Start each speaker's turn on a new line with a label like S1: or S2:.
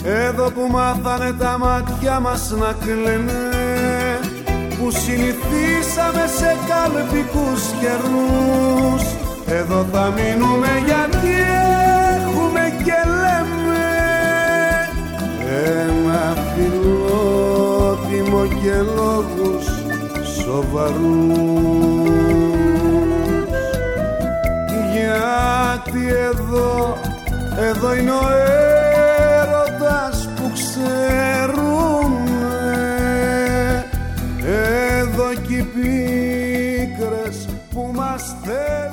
S1: εδώ που μάθανε τα μάτια μας να κλαίνε, που συνηθίσαμε σε καλπικούς καιρούς, εδώ θα μείνουμε γιατί έχουμε και λέμε ένα φιλότιμο και λόγους σοβαρούς. Γιατί εδώ είναι ο έρωτας που ξέρουμε, εδώ κι οι πίκρες που μας θέλουν.